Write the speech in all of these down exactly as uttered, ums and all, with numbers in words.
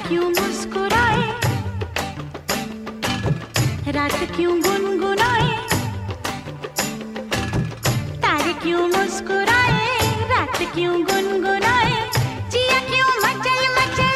क्यों मुस्कुराए, रात क्यों गुनगुनाए, तारे क्यों मुस्कुराए, रात क्यों गुनगुनाए, जिया क्यों मचल मचल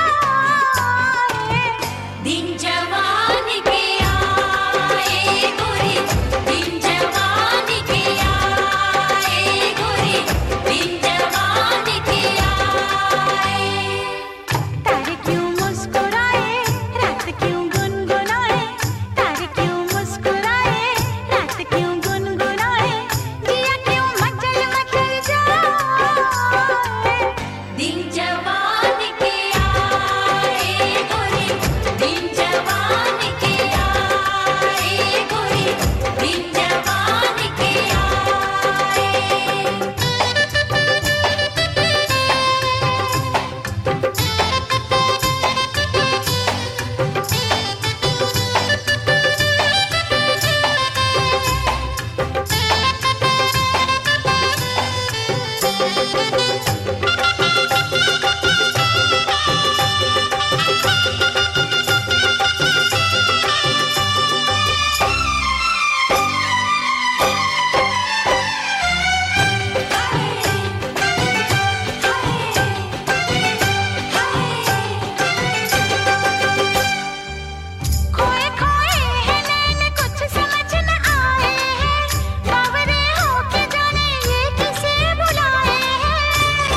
जाए। दिन जवान के आए गोरी, दिन जवान के आए गोरी, दिन जवान के आए। तारे क्यों मुस्कुराए, रात क्यों गुनगुनाए, तारे क्यों मुस्कुराए, रात क्यों गुनगुनाए, जिया क्यों मचल मचल जाए। दिन जवान के आए गोरी, दिन जवान के आए गोरी, दिन जवान के आए। खोए खोए हैं नैन कुछ समझ न आए हैं, बावरे हो के जाने ये किसे बुलाए हैं।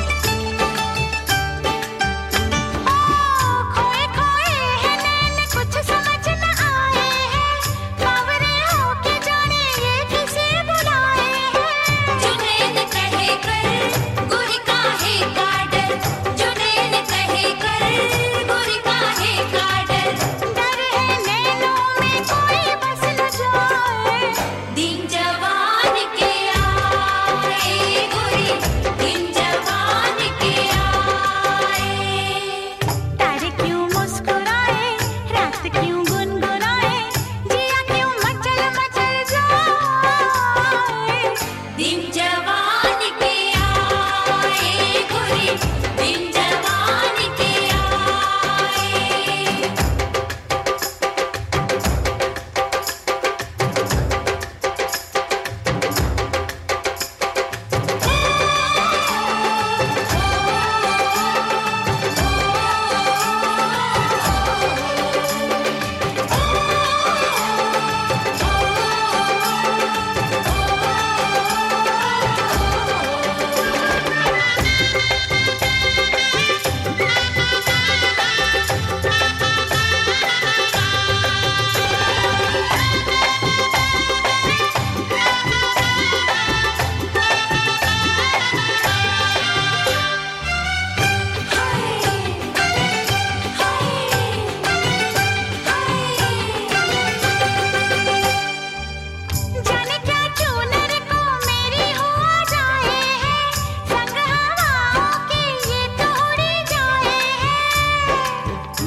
ओ खोए खोए हैं नैन कुछ समझ न आए हैं, बावरे हो के जाने ये किसे बुलाए हैं। जुनैन कहे कर गोरी काहे का डर, जुनैन कहे कर गोरी काहे का डर, डर है नैनों में कोई बस न जाए। दिन जवान के आए गोरी, दिन जवान के आए। तारे क्यों मुस्कुराए, रात क्यों गुनगुनाए, जिया क्यों मचल मचल जाए। दिन जवान के आए गोरी, दिन जवान के आए। जाने क्या चूनर को मेरी हुआ जाए हैं, संग हवाओं के ये तो उड़ी जाए हैं।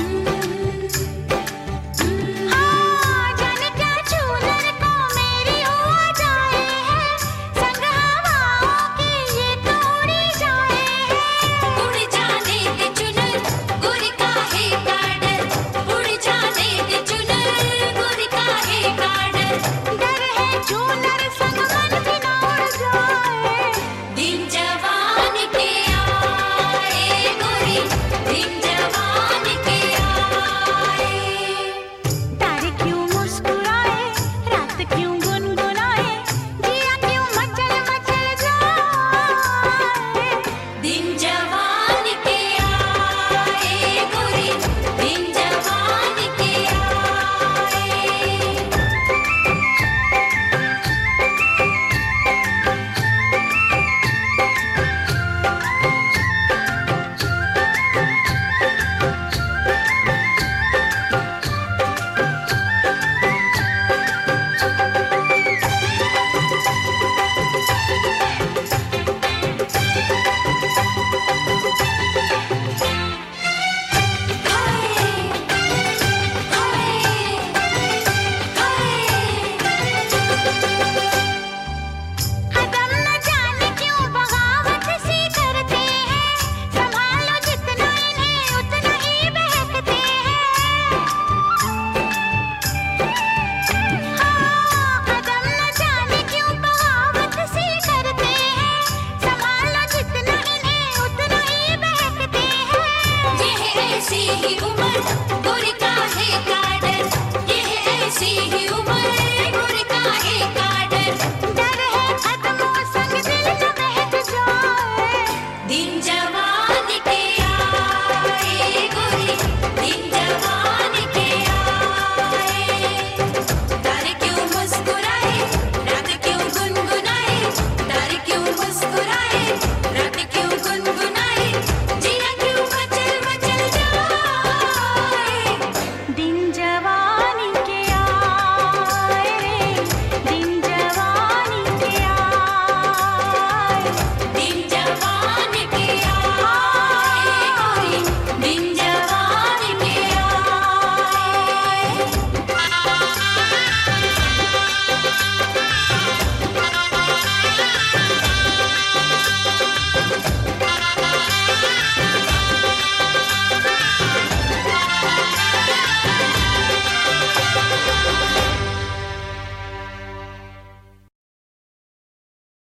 हाँ जाने क्या चूनर को मेरी हुआ जाए हैं, संग हवाओं के ये तो उड़ी जाए हैं। उड़ जाने दे चुनर गोरी काहे का डर, उड़ जाने दे चुनर गोरी काहे का डर, डर है चूनर संग मन भी ना उड़ जाए। दिन जवान के आए गोरी, दिन जवान के आए। तारे क्यों मुस्कुराए, रात क्यों गुनगुनाए, जिया क्यों मचल मचल जाए। दिन जवान के आए गोरी, दिन जवान के आए। की उम्र